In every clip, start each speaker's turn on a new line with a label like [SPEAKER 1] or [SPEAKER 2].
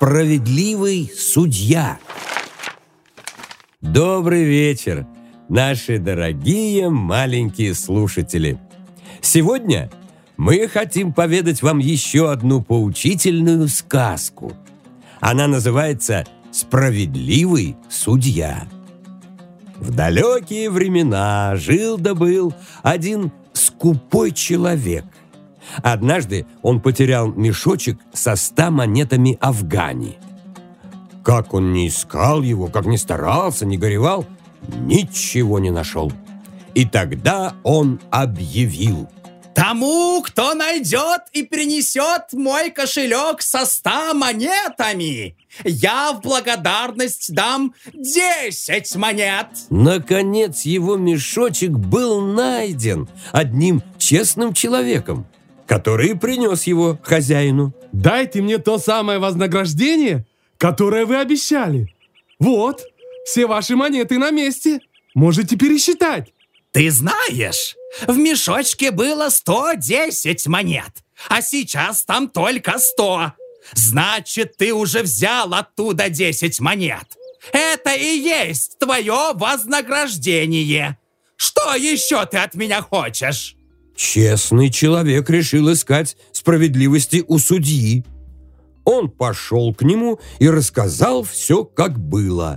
[SPEAKER 1] Справедливый судья. Добрый вечер, наши дорогие маленькие слушатели. Сегодня мы хотим поведать вам еще одну поучительную сказку. Она называется «Справедливый судья». В далекие времена жил-да был один скупой человек. Однажды он потерял мешочек со 100 монетами Афгани. Как он ни искал его, как ни старался, ни горевал, ничего не нашел. И тогда он объявил:
[SPEAKER 2] «Тому, кто найдет и принесет мой кошелек со 100 монетами, я в благодарность дам 10 монет».
[SPEAKER 1] Наконец его мешочек был найден одним честным человеком, который принес его хозяину.
[SPEAKER 3] «Дайте мне то самое вознаграждение, которое вы обещали. Вот, все ваши монеты на месте. Можете пересчитать».
[SPEAKER 2] Ты знаешь, в мешочке было 110 монет, а сейчас там только 100. Значит, ты уже взял оттуда 10 монет. Это и есть твое вознаграждение. Что еще ты от меня хочешь?
[SPEAKER 1] Честный человек решил искать справедливости у судьи. Он пошел к нему и рассказал все, как было.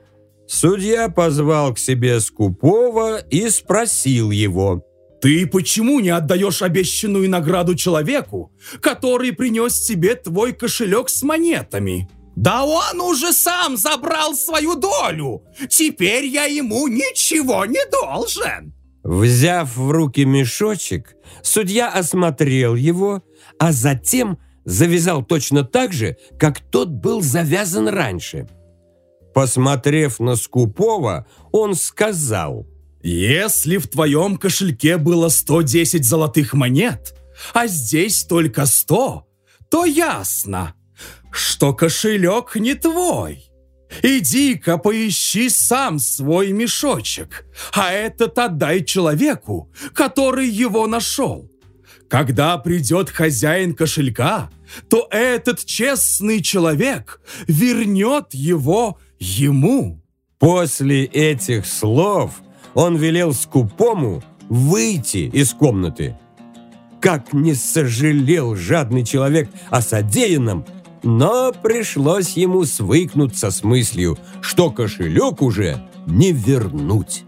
[SPEAKER 1] Судья позвал к себе скупого и спросил его:
[SPEAKER 2] «Ты почему не отдаешь обещанную награду человеку, который принес тебе твой кошелек с монетами? Да он уже сам забрал свою долю. Теперь я ему ничего не должен».
[SPEAKER 1] Взяв в руки мешочек, судья осмотрел его, а затем завязал точно так же, как тот был завязан раньше. Посмотрев на скупого, он сказал:
[SPEAKER 2] «Если в твоем кошельке было 110 золотых монет, а здесь только 100, то ясно, что кошелек не твой. Иди-ка поищи сам свой мешочек, а этот отдай человеку, который его нашел. Когда придет хозяин кошелька, то этот честный человек вернет его ему».
[SPEAKER 1] После этих слов он велел скупому выйти из комнаты. Как не сожалел жадный человек о содеянном, но пришлось ему свыкнуться с мыслью, что кошелек уже не вернуть.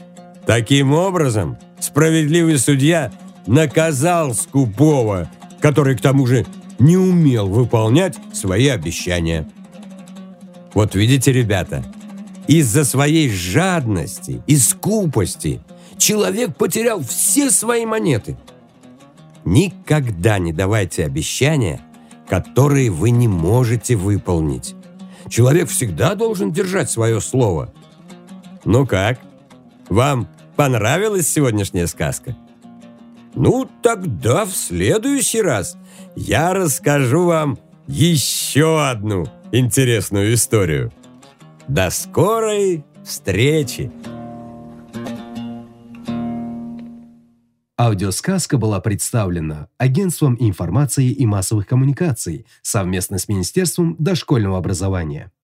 [SPEAKER 1] Таким образом, справедливый судья наказал скупого, который к тому же не умел выполнять свои обещания. Вот видите, ребята, из-за своей жадности и скупости человек потерял все свои монеты. Никогда не давайте обещания, которые вы не можете выполнить. Человек всегда должен держать свое слово. Ну как? Вам понравилась сегодняшняя сказка? Ну, тогда в следующий раз я расскажу вам еще одну интересную историю. До скорой встречи!
[SPEAKER 4] Аудиосказка была представлена Агентством информации и массовых коммуникаций совместно с Министерством дошкольного образования.